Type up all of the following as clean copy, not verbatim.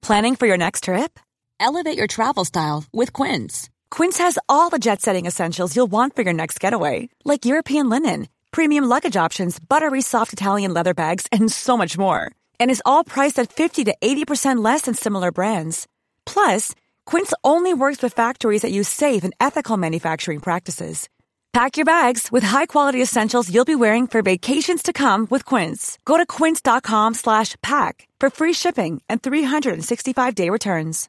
Planning for your next trip? Elevate your travel style with Quince. Quince has all the jet-setting essentials you'll want for your next getaway, like European linen, premium luggage options, buttery soft Italian leather bags, and so much more. And is all priced at 50 to 80% less than similar brands. Plus, Quince only works with factories that use safe and ethical manufacturing practices. Pack your bags with high-quality essentials you'll be wearing for vacations to come with Quince. Go to quince.com/pack for free shipping and 365-day returns.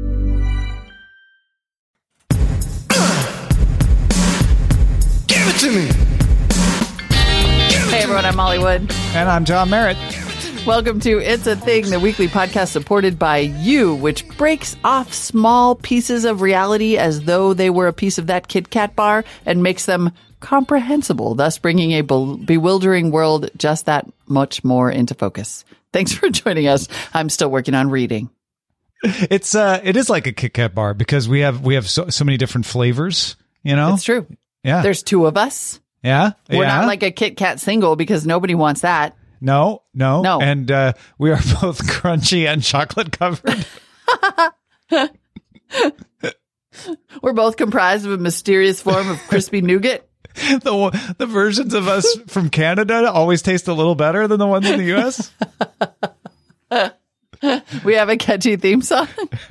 Give it to me. Hey everyone, I'm Molly Wood. And I'm John Merritt. Welcome to It's a Thing, the weekly podcast supported by you, which breaks off small pieces of reality as though they were a piece of that Kit Kat bar and makes them comprehensible, thus bringing a bewildering world just that much more into focus. Thanks for joining us. I'm still working on reading. It is like a Kit Kat bar because we have so many different flavors, you know? It's true. Yeah. There's two of us. Yeah. We're not like a Kit Kat single because nobody wants that. No. And we are both crunchy and chocolate covered. We're both comprised of a mysterious form of crispy nougat. The versions of us from Canada always taste a little better than the ones in the U.S. We have a catchy theme song.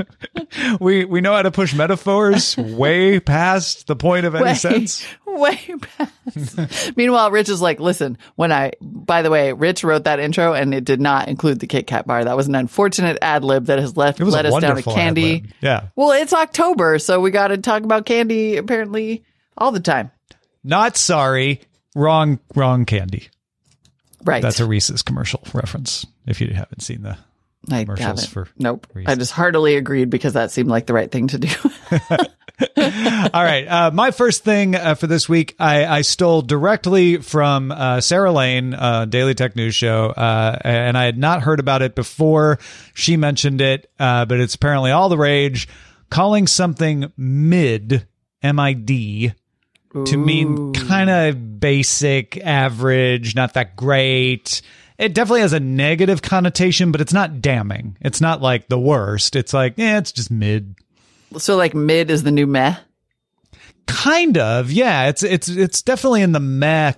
We know how to push metaphors way past the point of any sense. Way past. Meanwhile, Rich is like, listen, by the way, Rich wrote that intro and it did not include the Kit Kat bar. That was an unfortunate ad lib that has led us down a candy. Ad-lib. Yeah. Well, it's October, so we got to talk about candy apparently all the time. Not sorry. Wrong candy. Right. That's a Reese's commercial reference if you haven't seen the commercials for Nope. Reese's. I just heartily agreed because that seemed like the right thing to do. All right. My first thing for this week, I stole directly from Sarah Lane, Daily Tech News Show, and I had not heard about it before she mentioned it, but it's apparently all the rage, calling something mid, M-I-D, to mean kind of basic, average, not that great. It definitely has a negative connotation, but it's not damning. It's not like the worst. It's like, it's just mid. So like mid is the new meh? Kind of, yeah. It's definitely in the meh,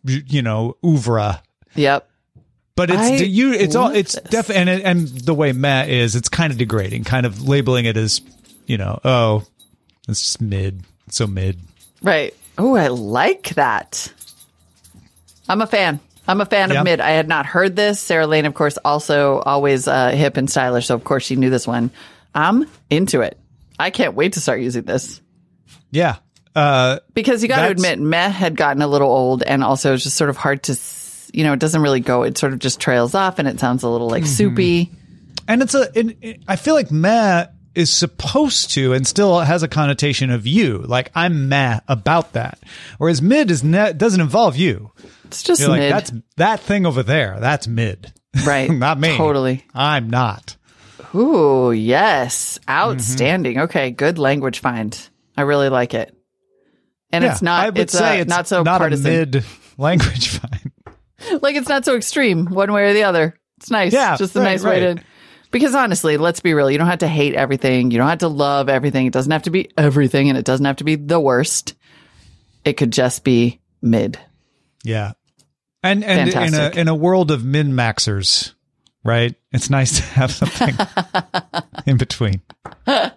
oeuvre. Yep. But it's definitely, and the way meh is, it's kind of degrading, kind of labeling it as, it's just mid. It's so mid. Right. Oh, I like that. I'm a fan of mid. I had not heard this. Sarah Lane, of course, also always hip and stylish. So, of course, she knew this one. I'm into it. I can't wait to start using this. Yeah. Because you got to admit, meh had gotten a little old and also it's just sort of hard to, it doesn't really go. It sort of just trails off and it sounds a little like soupy. And I feel like meh is supposed to and still has a connotation of you. Like, I'm meh about that. Whereas mid doesn't involve you. It's just You're mid. Like, that's that thing over there. That's mid. Right. Not me. Totally. I'm not. Ooh, yes. Outstanding. Okay. Good language find. I really like it. And it's not, it's not so not partisan. A mid language find. Like, it's not so extreme one way or the other. It's nice. Yeah. Just a nice way to, because honestly, let's be real. You don't have to hate everything. You don't have to love everything. It doesn't have to be everything and it doesn't have to be the worst. It could just be mid. Yeah. And in a world of min-maxers, right? It's nice to have something in between. Are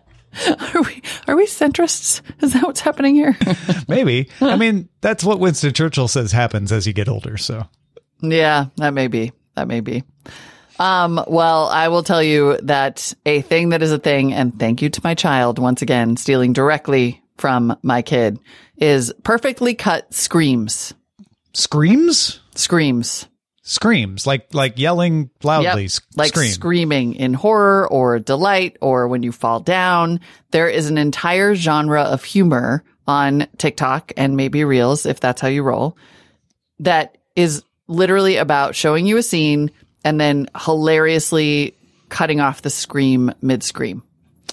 we centrists? Is that what's happening here? Maybe. I mean, that's what Winston Churchill says happens as you get older, so. Yeah, that may be. Well, I will tell you that a thing that is a thing, and thank you to my child, once again, stealing directly from my kid, is perfectly cut screams. Screams? Screams, like yelling loudly. Yep. Like screaming in horror or delight or when you fall down. There is an entire genre of humor on TikTok and maybe Reels, if that's how you roll, that is literally about showing you a scene and then hilariously cutting off the scream mid-scream.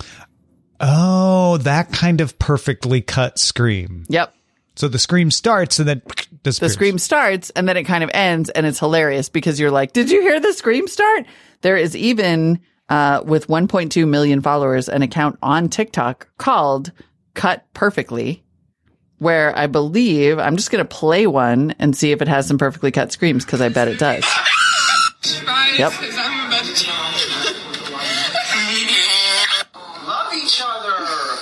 Oh, that kind of perfectly cut scream. Yep. So the scream starts and then disappears. The scream starts and then it kind of ends and it's hilarious because you're like, did you hear the scream start? There is even with 1.2 million followers, an account on TikTok called Cut Perfectly, where I believe I'm just going to play one and see if it has some perfectly cut screams, because I bet it does. Yep. Love each other.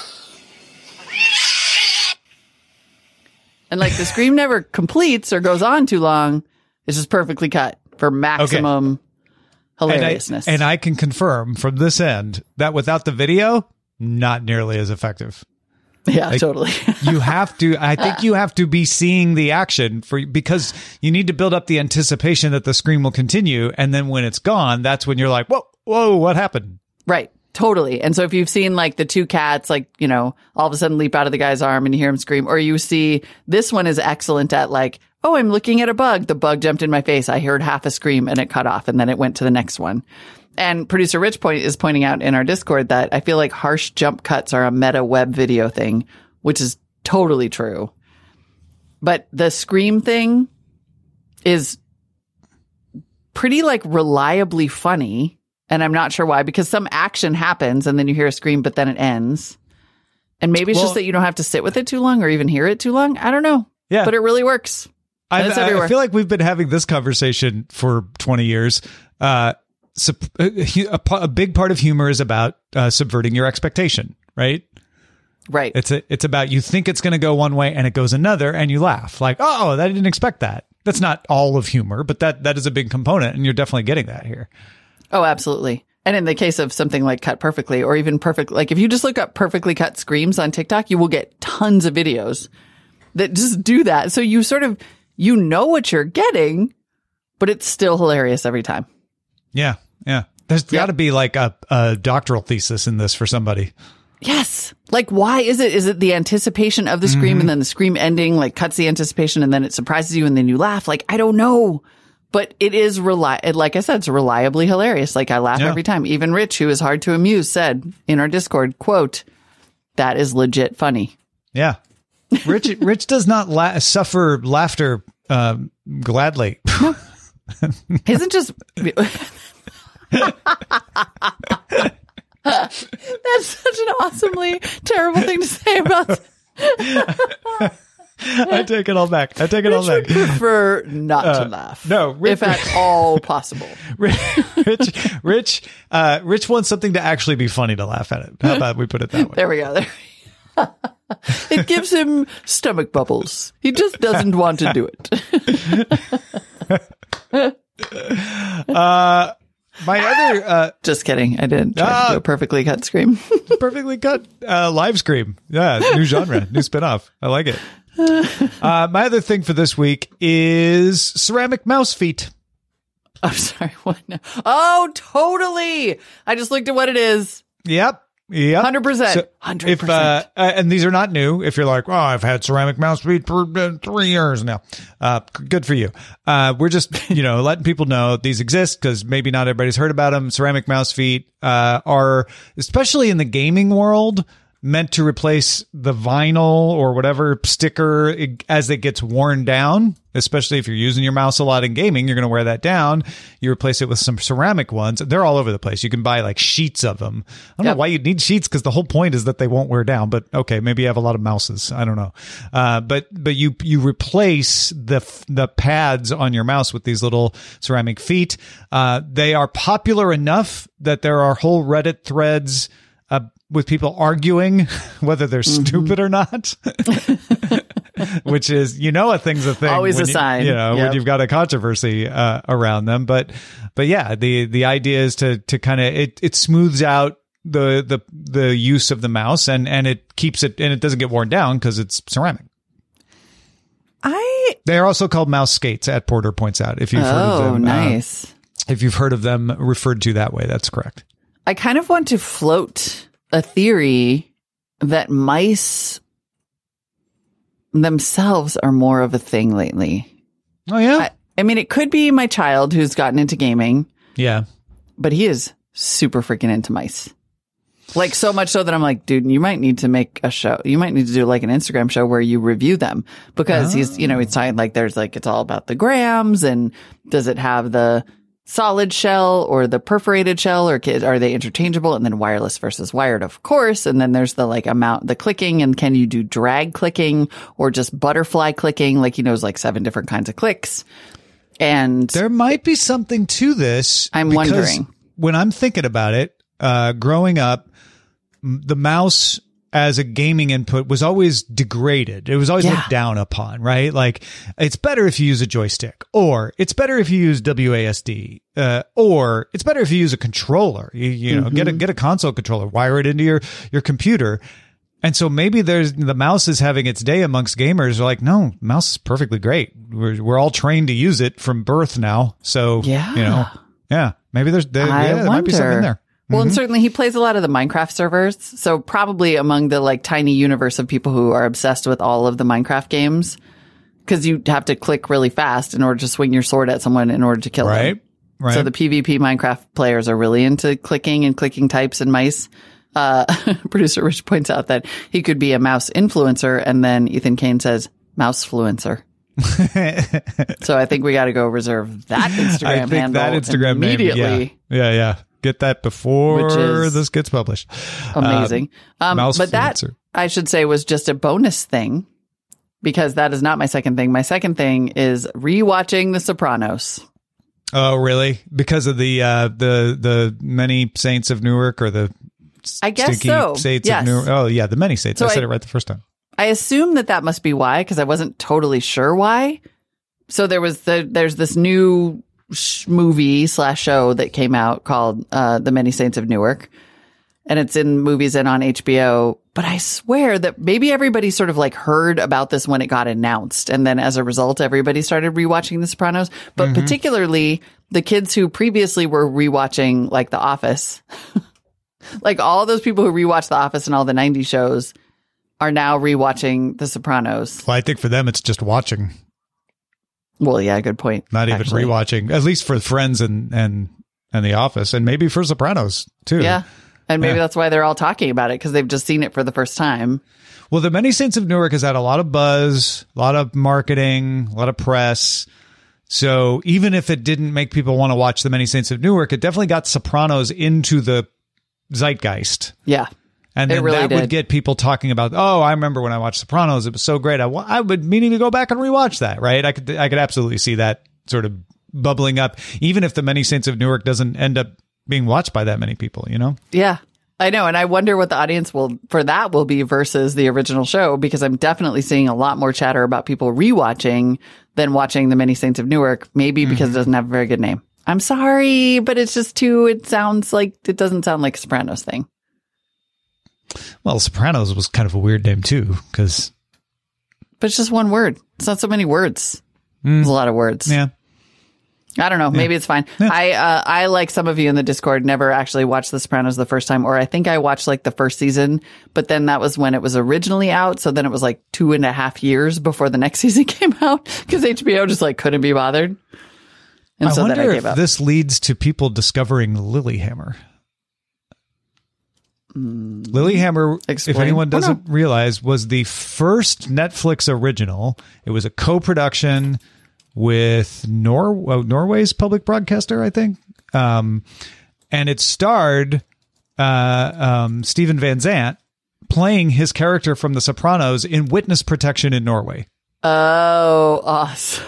And like the scream never completes or goes on too long. It's just perfectly cut for maximum hilariousness. And I can confirm from this end that without the video, not nearly as effective. Yeah, totally. You have to, I think you have to be seeing the action because you need to build up the anticipation that the scream will continue. And then when it's gone, that's when you're like, whoa, what happened? Right. Totally. And so if you've seen like the two cats, like, you know, all of a sudden leap out of the guy's arm and you hear him scream, or you see this one is excellent at like, oh, I'm looking at a bug. The bug jumped in my face. I heard half a scream and it cut off, and then it went to the next one. And producer Rich is pointing out in our Discord that I feel like harsh jump cuts are a meta web video thing, which is totally true. But the scream thing is pretty like reliably funny. And I'm not sure why, because some action happens and then you hear a scream, but then it ends. And maybe it's just that you don't have to sit with it too long or even hear it too long. I don't know. Yeah. But it really works. It's everywhere. I feel like we've been having this conversation for 20 years. A big part of humor is about subverting your expectation, right? Right. It's about you think it's going to go one way and it goes another and you laugh like, oh, I didn't expect that. That's not all of humor, but that is a big component, and you're definitely getting that here. Oh, absolutely. And in the case of something like Cut Perfectly, or even perfect, like if you just look up perfectly cut screams on TikTok, you will get tons of videos that just do that. So you sort of, you know what you're getting, but it's still hilarious every time. Yeah. Yeah. There's got to be like a doctoral thesis in this for somebody. Yes. Like, why is it? Is it the anticipation of the scream and then the scream ending, like cuts the anticipation and then it surprises you and then you laugh? Like, I don't know. But it is like I said, it's reliably hilarious. Like I laugh every time. Even Rich, who is hard to amuse, said in our Discord, quote, "That is legit funny." Yeah. Rich does not suffer laughter gladly. Isn't just that's such an awesomely terrible thing to say about. I take it all back. Rich would prefer not to laugh. No, if at all possible. Rich wants something to actually be funny to laugh at it. How about we put it that way? There we go. It gives him stomach bubbles. He just doesn't want to do it. My other just kidding. I didn't try to do a perfectly cut scream. Perfectly cut live scream. Yeah, new genre, new spinoff. I like it. My other thing for this week is ceramic mouse feet. I'm sorry, what now? Oh, totally. I just looked at what it is. Yep. 100%. So 100%. And these are not new. If you're like, oh, I've had ceramic mouse feet for 3 years now. Good for you. We're just, letting people know these exist because maybe not everybody's heard about them. Ceramic mouse feet are, especially in the gaming world, meant to replace the vinyl or whatever sticker as it gets worn down. Especially if you're using your mouse a lot in gaming, you're going to wear that down. You replace it with some ceramic ones. They're all over the place. You can buy like sheets of them. I don't know why you'd need sheets, because the whole point is that they won't wear down. But okay, maybe you have a lot of mouses. I don't know. But you replace the pads on your mouse with these little ceramic feet. They are popular enough that there are whole Reddit threads with people arguing whether they're stupid or not. Which is, a thing's a thing. Always a sign. When you've got a controversy around them. But yeah, the idea is to kind of it smooths out the use of the mouse and it keeps it, and it doesn't get worn down because it's ceramic. They're also called mouse skates, at Porter points out. If you've heard of them, nice. If you've heard of them referred to that way, that's correct. I kind of want to float a theory that mice themselves are more of a thing lately. Oh, yeah? I mean, it could be my child who's gotten into gaming. Yeah. But he is super freaking into mice. Like, so much so that I'm like, dude, you might need to make a show. You might need to do like an Instagram show where you review them, because he's talking like there's like, it's all about the grams, and does it have the solid shell or the perforated shell, or are they interchangeable? And then wireless versus wired, of course. And then there's the the clicking, and can you do drag clicking or just butterfly clicking? Like he knows like 7 different kinds of clicks. And there might be something to this. I'm wondering. When I'm thinking about it, growing up, the mouse as a gaming input was always degraded. It was always looked down upon, right? Like, it's better if you use a joystick, or it's better if you use WASD, or it's better if you use a controller. You know, get a console controller, wire it into your computer. And so maybe the mouse is having its day amongst gamers. They're like, no, mouse is perfectly great. We're all trained to use it from birth now. So, maybe there might be something there. Well, and certainly he plays a lot of the Minecraft servers. So probably among the like tiny universe of people who are obsessed with all of the Minecraft games, because you have to click really fast in order to swing your sword at someone in order to kill them. Right. So the PvP Minecraft players are really into clicking and clicking types and mice. Producer Rich points out that he could be a mouse influencer, and then Ethan Kane says mousefluencer. So I think we got to go reserve that Instagram handle immediately. Name, yeah. Get that before this gets published. Amazing. But that, I should say, was just a bonus thing, because that is not my second thing. My second thing is rewatching The Sopranos. Oh, really? Because of the many saints of Newark, or the I guess so. Saints of Newark? Oh, yeah, the many saints. So I said it right the first time. I assume that must be why, because I wasn't totally sure why. So there's this new movie / show that came out called The Many Saints of Newark, and it's in movies and on HBO. But I swear that maybe everybody sort of like heard about this when it got announced, and then as a result, everybody started rewatching The Sopranos. But particularly the kids who previously were rewatching like The Office, like all those people who rewatched The Office and all the 90s shows are now rewatching The Sopranos. Well, I think for them it's just watching. Well, yeah, good point. Not even rewatching, at least for Friends and The Office, and maybe for Sopranos too. Yeah, and maybe that's why they're all talking about it, because they've just seen it for the first time. Well, The Many Saints of Newark has had a lot of buzz, a lot of marketing, a lot of press. So even if it didn't make people want to watch The Many Saints of Newark, it definitely got Sopranos into the zeitgeist. Yeah. And then really that would get people talking about, oh, I remember when I watched Sopranos, it was so great. I would meaning to go back and rewatch that, right? I could absolutely see that sort of bubbling up, even if The Many Saints of Newark doesn't end up being watched by that many people, you know? Yeah, I know. And I wonder what the audience will be versus the original show, because I'm definitely seeing a lot more chatter about people rewatching than watching The Many Saints of Newark, maybe because it doesn't have a very good name. I'm sorry, but it's just it doesn't sound like a Sopranos thing. Well, Sopranos was kind of a weird name too, but it's just one word. It's not so many words. It's a lot of words. Yeah. I don't know. Maybe it's fine. Yeah. I like some of you in the Discord, never actually watched The Sopranos the first time, or I think I watched like the first season, but then that was when it was originally out. So then it was like 2.5 years before the next season came out, because HBO just like couldn't be bothered. And so then I gave up. This leads to people discovering Lilyhammer. Lilyhammer, if anyone doesn't realize, was the first Netflix original. It was a co-production with Norway's public broadcaster, I think. And it starred Steven Van Zandt playing his character from The Sopranos in witness protection in Norway. Oh, awesome.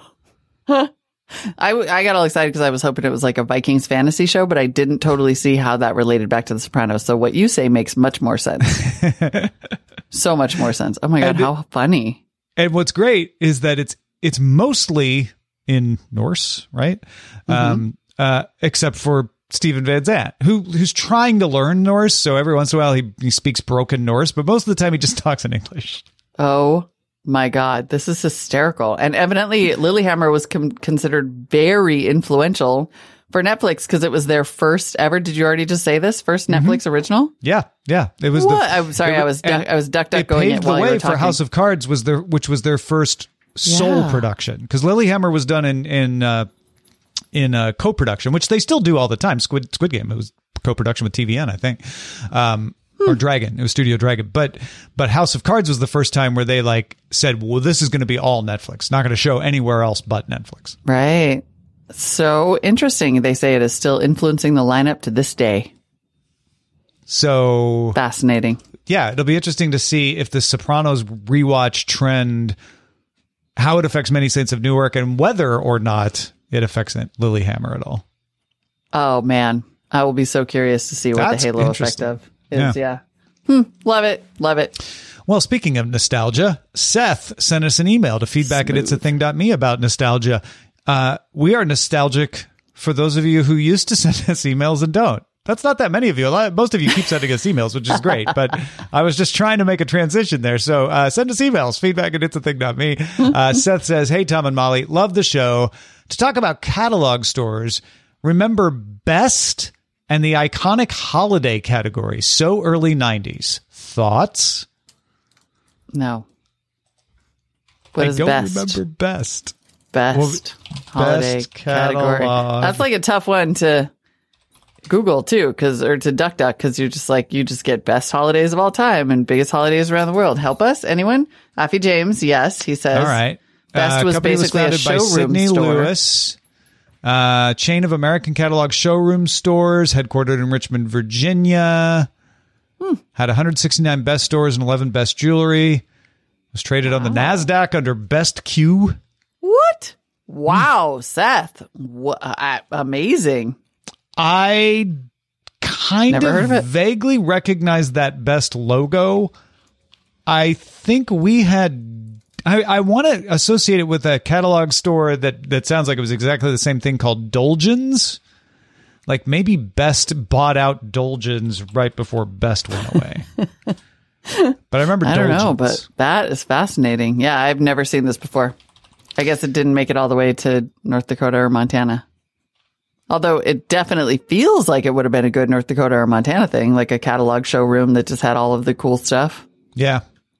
I got all excited because I was hoping it was like a Vikings fantasy show, but I didn't totally see how that related back to The Sopranos. So what you say makes much more sense. So much more sense. Oh my God, how funny. And what's great is that it's mostly in Norse, right? Except for Steven Van Zandt, who's trying to learn Norse. So every once in a while he speaks broken Norse, but most of the time he just talks in English. Oh my God, this is hysterical. And evidently Lilyhammer was considered very influential for Netflix because it was their first ever. Did you already just say this? First Netflix original? Yeah. It was. What? I'm sorry, I was duck going it while you were talking. It paved the way for House of Cards, which was their first sole production, because Lilyhammer was done in co-production, which they still do all the time. Squid Game, it was co-production with TVN, I think. Or Dragon. It was Studio Dragon. But House of Cards was the first time where they said, well, this is going to be all Netflix. Not going to show anywhere else but Netflix. Right. So interesting. They say it is still influencing the lineup to this day. So fascinating. Yeah, it'll be interesting to see if the Sopranos rewatch trend, how it affects Many Saints of Newark, and whether or not it affects Lilyhammer at all. Oh, man. I will be so curious to see what That's the halo effect of is. Yeah. Love it. Love it. Well, speaking of nostalgia, Seth sent us an email to feedback at it'sathing.me about nostalgia. We are nostalgic for those of you who used to send us emails and don't. That's not that many of you. Most of you keep sending us emails, which is great. But I was just trying to make a transition there. So send us emails, feedback at it'sathing.me. Seth says, hey, Tom and Molly, love the show. To talk about catalog stores, remember Best and the iconic holiday category, so early 90s. Thoughts? No. What is I don't Best? remember Best. Best holiday Best category. catalog. That's like a tough one to Google too, or to DuckDuck, because you just get best holidays of all time and biggest holidays around the world. Help us, anyone? Affy James, yes, he says. All right. Best was basically a showroom Sidney store. Lewis, chain of American catalog showroom stores, headquartered in Richmond, Virginia. Had 169 best stores and 11 best jewelry. Was traded on the NASDAQ under Best Q. What? Wow, Seth. Amazing. I kind of vaguely recognize that Best logo. I think we had... I want to associate it with a catalog store that sounds like it was exactly the same thing called Dolgens. Like maybe Best bought out Dolgens right before Best went away. But I remember Dolgens. I don't know, but that is fascinating. Yeah, I've never seen this before. I guess it didn't make it all the way to North Dakota or Montana. Although it definitely feels like it would have been a good North Dakota or Montana thing, like a catalog showroom that just had all of the cool stuff. Yeah.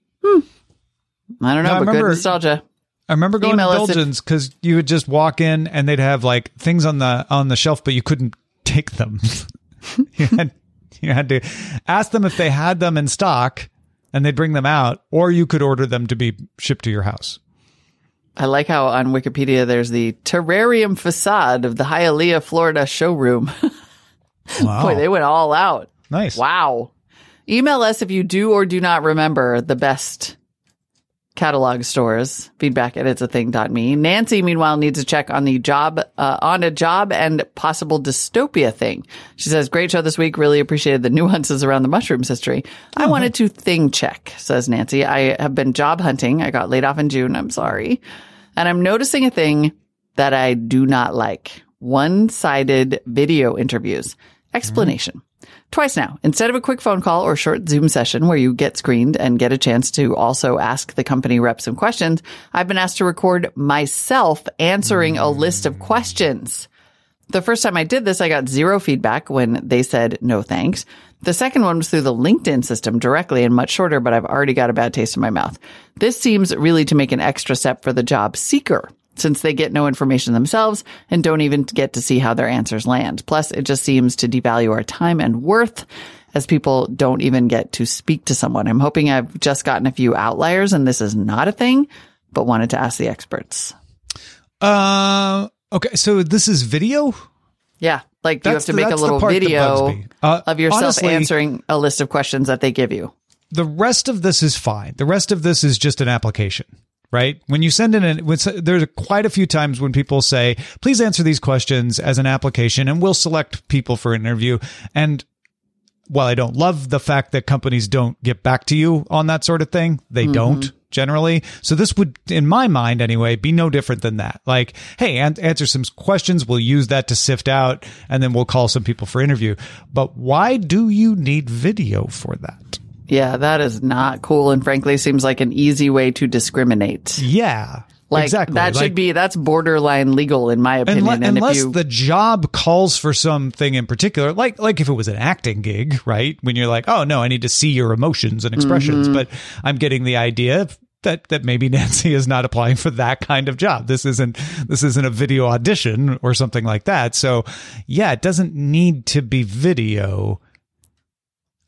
I don't know, but good nostalgia. I remember going to Dolgens because you would just walk in and they'd have like things on the shelf, but you couldn't take them. you had to ask them if they had them in stock and they'd bring them out, or you could order them to be shipped to your house. I like how on Wikipedia there's the terrarium facade of the Hialeah, Florida showroom. Wow. Boy, they went all out. Nice. Wow. Email us if you do or do not remember the best catalog stores. Feedback at it'sathing.me. Nancy, meanwhile, needs to check on the job and possible dystopia thing. She says, great show this week. Really appreciated the nuances around the mushrooms history. I wanted to thing check, says Nancy. I have been job hunting. I got laid off in June. I'm sorry. And I'm noticing a thing that I do not like. One-sided video interviews. Explanation. Twice now, instead of a quick phone call or short Zoom session where you get screened and get a chance to also ask the company rep some questions, I've been asked to record myself answering a list of questions. The first time I did this, I got zero feedback when they said no thanks. The second one was through the LinkedIn system directly and much shorter, but I've already got a bad taste in my mouth. This seems really to make an extra step for the job seeker, since they get no information themselves and don't even get to see how their answers land. Plus, it just seems to devalue our time and worth, as people don't even get to speak to someone. I'm hoping I've just gotten a few outliers and this is not a thing, but wanted to ask the experts. Okay, so this is video? Yeah, like you have to make a little video of yourself honestly, answering a list of questions that they give you. The rest of this is fine. The rest of this is just an application. Right? When you send in there's quite a few times when people say, please answer these questions as an application and we'll select people for an interview. And while I don't love the fact that companies don't get back to you on that sort of thing, they don't generally. So this would, in my mind anyway, be no different than that. Like, hey, answer some questions. We'll use that to sift out and then we'll call some people for interview. But why do you need video for that? Yeah, that is not cool. And frankly, seems like an easy way to discriminate. Yeah, like, exactly. That's borderline legal in my opinion. Unless the job calls for something in particular, like if it was an acting gig, right? When you're like, oh no, I need to see your emotions and expressions. But I'm getting the idea that maybe Nancy is not applying for that kind of job. This isn't a video audition or something like that. So yeah, it doesn't need to be video.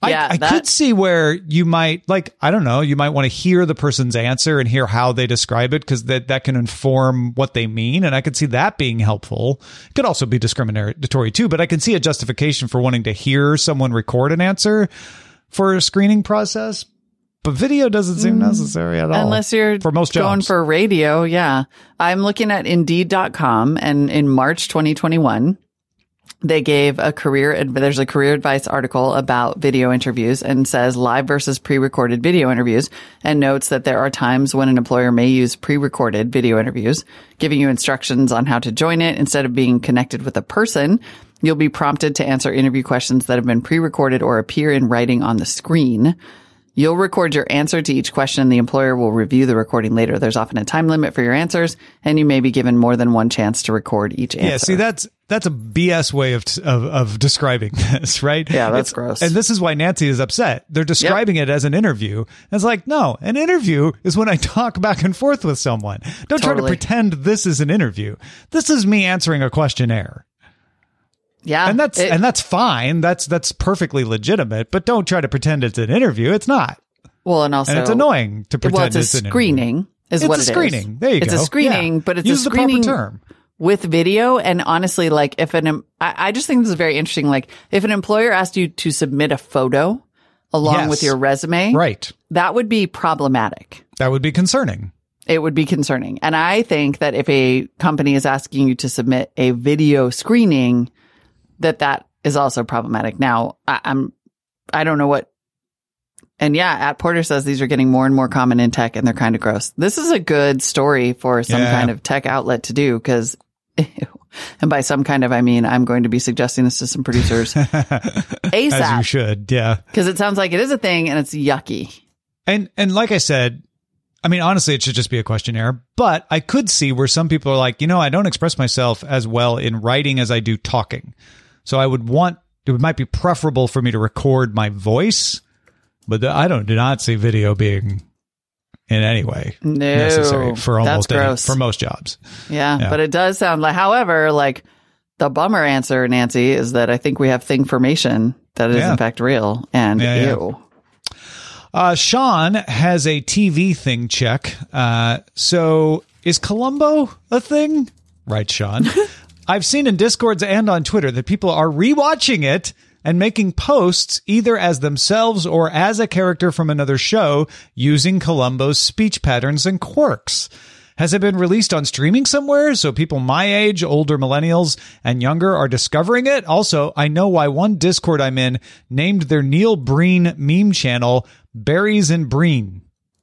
I could see where you might, like, I don't know, you might want to hear the person's answer and hear how they describe it, because that can inform what they mean. And I could see that being helpful. It could also be discriminatory too, but I can see a justification for wanting to hear someone record an answer for a screening process. But video doesn't seem necessary at all. Unless you're for most going jobs. for radio, yeah. I'm looking at Indeed.com, and in March 2021, they gave there's a career advice article about video interviews, and says live versus pre-recorded video interviews, and notes that there are times when an employer may use pre-recorded video interviews, giving you instructions on how to join it. Instead of being connected with a person, you'll be prompted to answer interview questions that have been pre-recorded or appear in writing on the screen. You'll record your answer to each question. The employer will review the recording later. There's often a time limit for your answers, and you may be given more than one chance to record each answer. Yeah, see, that's a BS way of describing this, right? Yeah, that's gross. And this is why Nancy is upset. They're describing it as an interview. And it's like, no, an interview is when I talk back and forth with someone. Don't try to pretend this is an interview. This is me answering a questionnaire. Yeah. And that's fine. That's perfectly legitimate, but don't try to pretend it's an interview. It's not. Well, and also, and it's annoying to pretend it's a screening is what it is. It's a screening. There you go. It's a screening, but it's Use a screening the proper term. With video. And honestly, like I just think this is very interesting. Like if an employer asked you to submit a photo along with your resume, right, that would be problematic. That would be concerning. It would be concerning. And I think that if a company is asking you to submit a video screening, that is also problematic. Now, I don't know what, and yeah, at Porter says these are getting more and more common in tech, and they're kind of gross. This is a good story for some kind of tech outlet to do, because, and by some kind of, I mean, I'm going to be suggesting this to some producers ASAP. As you should, yeah. Because it sounds like it is a thing, and it's yucky. And like I said, I mean, honestly, it should just be a questionnaire, but I could see where some people are like, I don't express myself as well in writing as I do talking. So it might be preferable for me to record my voice, but I do not see video being in any way necessary for for most jobs. Yeah, but it does sound like, however, like the bummer answer, Nancy, is that I think we have thingformation that is in fact real, and ew. Sean has a TV thing check. So is Columbo a thing? Right, Sean. I've seen in Discords and on Twitter that people are rewatching it and making posts either as themselves or as a character from another show using Columbo's speech patterns and quirks. Has it been released on streaming somewhere so people my age, older millennials, and younger are discovering it? Also, I know why one Discord I'm in named their Neil Breen meme channel Berries and Breen.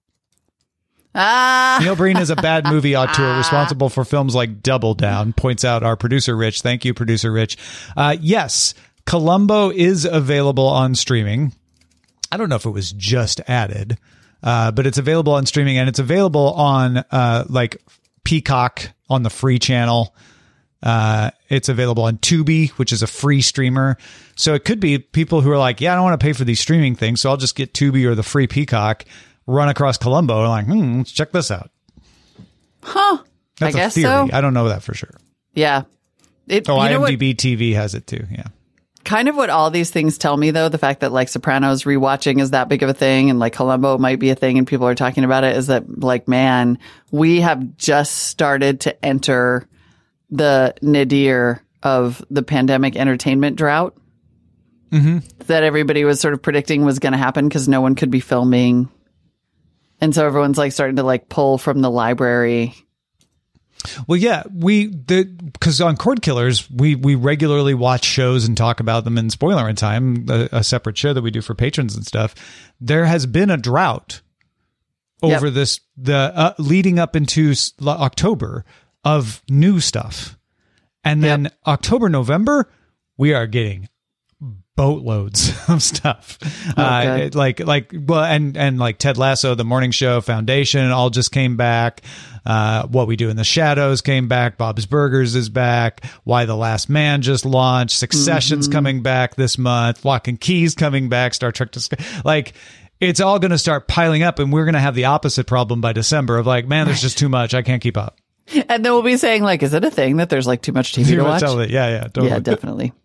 Neil Breen is a bad movie auteur responsible for films like Double Down, points out our producer Rich. Thank you, producer Rich. Yes, Columbo is available on streaming. I don't know if it was just added, but it's available on streaming, and it's available on like Peacock on the free channel. It's available on Tubi, which is a free streamer. So it could be people who are like, yeah, I don't want to pay for these streaming things, so I'll just get Tubi or the free Peacock, run across Columbo, and like, let's check this out. Huh. That's I guess a theory. so. I don't know that for sure. Yeah. IMDb TV has it too. Yeah. Kind of what all these things tell me, though, the fact that like Sopranos rewatching is that big of a thing, and like Columbo might be a thing and people are talking about it, is that like, man, we have just started to enter the nadir of the pandemic entertainment drought that everybody was sort of predicting was going to happen because no one could be filming. And so everyone's like starting to like pull from the library. Well, yeah, because on Cord Killers, we regularly watch shows and talk about them in Spoiler in Time, a separate show that we do for patrons and stuff. There has been a drought over leading up into October of new stuff. And then October, November, we are getting boatloads of stuff. And like Ted Lasso, The Morning Show, Foundation, all just came back. What We Do in the Shadows came back. Bob's Burgers is back. Why the Last Man just launched. Succession's coming back this month. Lock and Key's coming back. Star Trek like, it's all going to start piling up, and we're going to have the opposite problem by December of like, man, there's just too much. I can't keep up. And then we'll be saying like, is it a thing that there's like too much TV to watch? Yeah, totally. Yeah, definitely.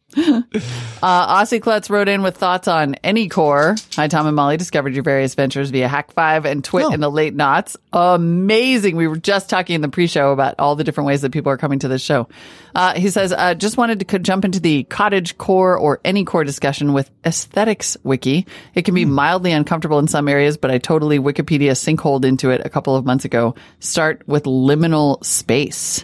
Aussie Klutz wrote in with thoughts on Anycore. Hi, Tom and Molly. Discovered your various ventures via Hack5 and Twit in the late noughts. Amazing. We were just talking in the pre-show about all the different ways that people are coming to this show. He says, just wanted to jump into the cottage core or Anycore discussion with Aesthetics Wiki. It can be mildly uncomfortable in some areas, but I totally Wikipedia sinkholed into it a couple of months ago. Start with liminal space.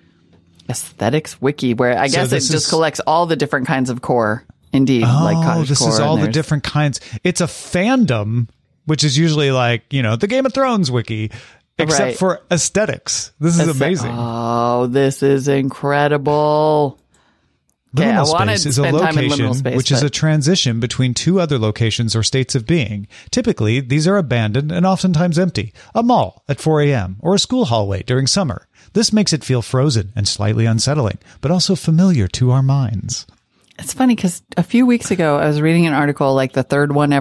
Aesthetics Wiki, where I guess it just collects all the different kinds of core. Indeed, like cottage this core. Is all the different kinds. It's a fandom, which is usually like, the Game of Thrones Wiki, except for aesthetics. This is amazing. Oh, this is incredible. Liminal space is a location which is a transition between two other locations or states of being. Typically, these are abandoned and oftentimes empty. A mall at 4 a.m. or a school hallway during summer. This makes it feel frozen and slightly unsettling, but also familiar to our minds. It's funny because a few weeks ago, I was reading an article, like the third one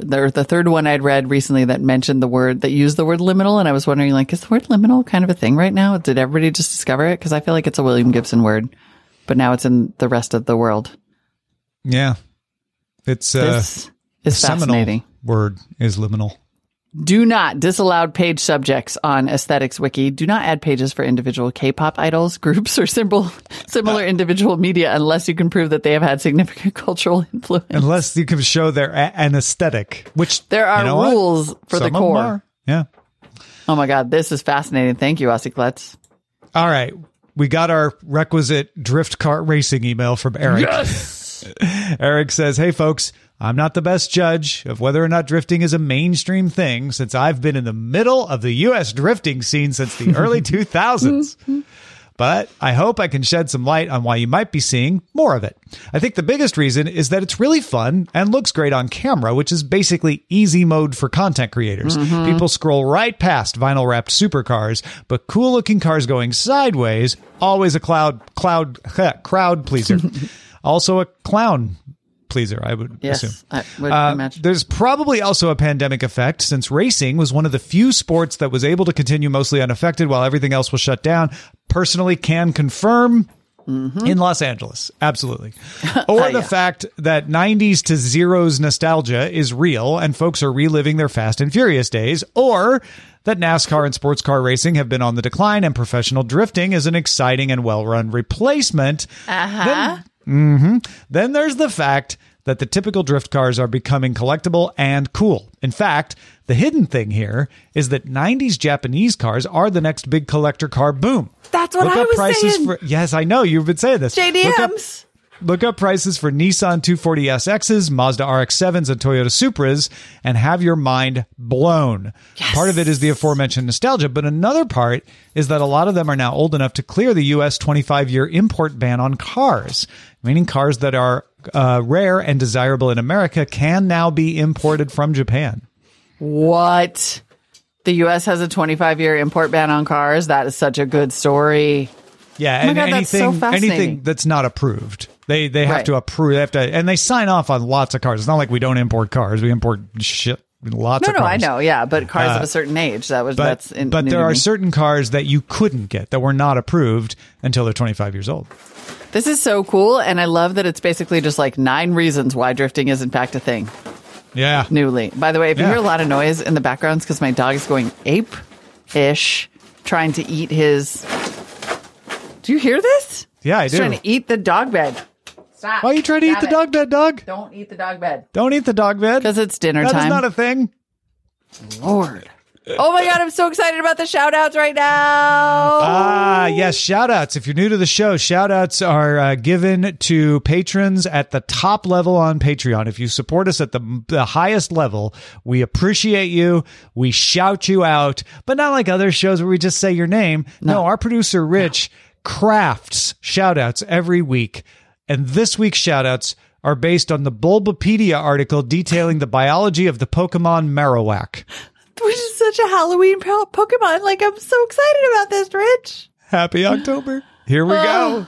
I'd read recently that mentioned that used the word liminal. And I was wondering, like, is the word liminal kind of a thing right now? Did everybody just discover it? Because I feel like it's a William Gibson word, but now it's in the rest of the world. Yeah. It's this is fascinating. Word is liminal. Do not disallowed page subjects on Aesthetics Wiki. Do not add pages for individual K-pop idols, groups, or similar individual media unless you can prove that they have had significant cultural influence. Unless you can show they're an aesthetic, which there are rules for the core. Yeah. Oh my God, this is fascinating. Thank you, Aussie Klutz. All right, we got our requisite drift kart racing email from Eric. Yes. Eric says, "Hey folks. I'm not the best judge of whether or not drifting is a mainstream thing since I've been in the middle of the U.S. drifting scene since the early 2000s. But I hope I can shed some light on why you might be seeing more of it. I think the biggest reason is that it's really fun and looks great on camera, which is basically easy mode for content creators. People scroll right past vinyl-wrapped supercars, but cool-looking cars going sideways, always a crowd pleaser. Also a clown pleaser, I would assume. I would imagine. There's probably also a pandemic effect since racing was one of the few sports that was able to continue mostly unaffected while everything else was shut down. Personally can confirm in Los Angeles. Absolutely. Or the fact that 90s to zeros nostalgia is real and folks are reliving their Fast and Furious days, or that NASCAR and sports car racing have been on the decline and professional drifting is an exciting and well-run replacement. Then there's the fact that the typical drift cars are becoming collectible and cool. In fact, the hidden thing here is that 90s Japanese cars are the next big collector car boom. That's what I was saying. Yes, I know. You've been saying this. JDMs. Look up prices for Nissan 240SXs, Mazda RX-7s, and Toyota Supras, and have your mind blown. Yes. Part of it is the aforementioned nostalgia, but another part is that a lot of them are now old enough to clear the U.S. 25-year import ban on cars, meaning cars that are rare and desirable in America can now be imported from Japan. What? The U.S. has a 25-year import ban on cars? That is such a good story. Yeah, and anything that's not approved. They have to approve. They have to, and they sign off on lots of cars. It's not like we don't import cars. We import lots of cars. No, I know. Yeah, but cars of a certain age. But there are certain cars that you couldn't get that were not approved until they're 25 years old. This is so cool, and I love that it's basically just like 9 reasons why drifting is in fact a thing. Yeah. Newly. By the way, if you hear a lot of noise in the background, it's because my dog is going ape-ish, trying to eat his... Do you hear this? Yeah, I do. He's trying to eat the dog bed. Stop. Why are you trying to eat the dog bed, dog? Don't eat the dog bed. Don't eat the dog bed. Because it's dinner time. That is not a thing. Lord. Oh my God, I'm so excited about the shout outs right now. Yes, shout outs. If you're new to the show, shout outs are given to patrons at the top level on Patreon. If you support us at the highest level, we appreciate you. We shout you out, but not like other shows where we just say your name. No, our producer, Rich, crafts shout outs every week. And this week's shout outs are based on the Bulbapedia article detailing the biology of the Pokemon Marowak. Which is such a Halloween Pokemon. Like, I'm so excited about this, Rich. Happy October. Here we go.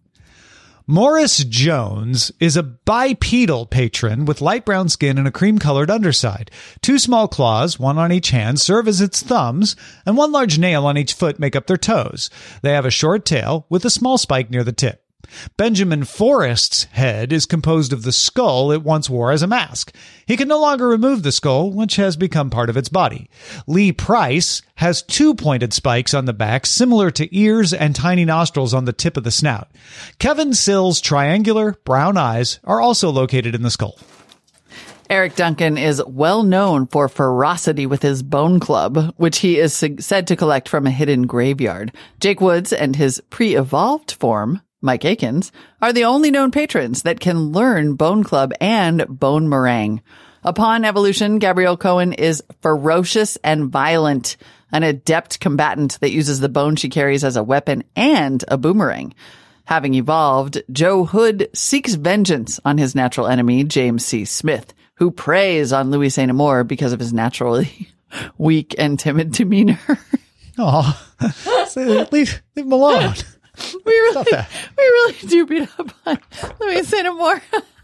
Morris Jones is a bipedal patron with light brown skin and a cream-colored underside. 2 small claws, 1 on each hand, serve as its thumbs, and 1 large nail on each foot make up their toes. They have a short tail with a small spike near the tip. Benjamin Forrest's head is composed of the skull it once wore as a mask. He can no longer remove the skull, which has become part of its body. Lee Price has 2 pointed spikes on the back, similar to ears and tiny nostrils on the tip of the snout. Kevin Sill's triangular brown eyes are also located in the skull. Eric Duncan is well known for ferocity with his bone club, which he is said to collect from a hidden graveyard. Jake Woods and his pre-evolved form, Mike Akins, are the only known patrons that can learn Bone Club and Bone Meringue. Upon evolution, Gabrielle Cohen is ferocious and violent, an adept combatant that uses the bone she carries as a weapon and a boomerang. Having evolved, Joe Hood seeks vengeance on his natural enemy, James C. Smith, who preys on Louis St. Amour because of his naturally weak and timid demeanor. Oh, leave him alone. We really do beat up on Louis St. Amour.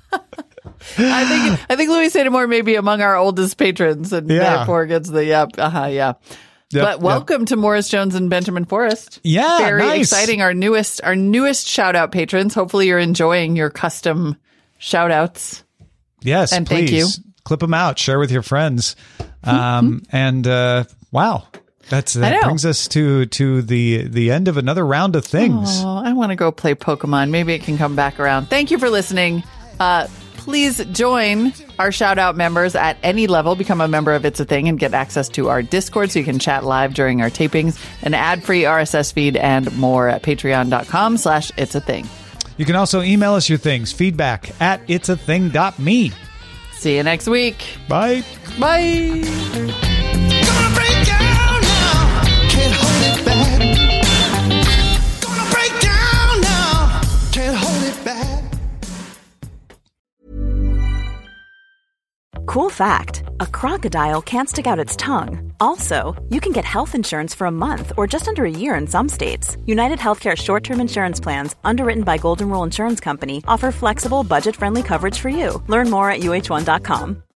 I think Louis St. Amour may be among our oldest patrons, and therefore gets the Yep, but welcome to Morris Jones and Benjamin Forrest. Yeah, very exciting. Our newest shout out patrons. Hopefully, you're enjoying your custom shout outs. Yes, and please. Thank you. Clip them out, share with your friends, and wow. That brings us to the end of another round of things. Oh, I want to go play Pokemon. Maybe it can come back around. Thank you for listening. Please join our shout out members at any level. Become a member of It's a Thing and get access to our Discord so you can chat live during our tapings, an ad-free RSS feed, and more at patreon.com/it'sathing. You can also email us your things, feedback at it'sathing.me. See you next week. Bye. Bye. Gonna break down now, can't hold it back. Gonna break down now, can't hold it back. Cool fact, a crocodile can't stick out its tongue. Also, you can get health insurance for a month or just under a year in some states. United Healthcare short-term insurance plans, underwritten by Golden Rule Insurance Company, offer flexible, budget-friendly coverage for you. Learn more at uh1.com.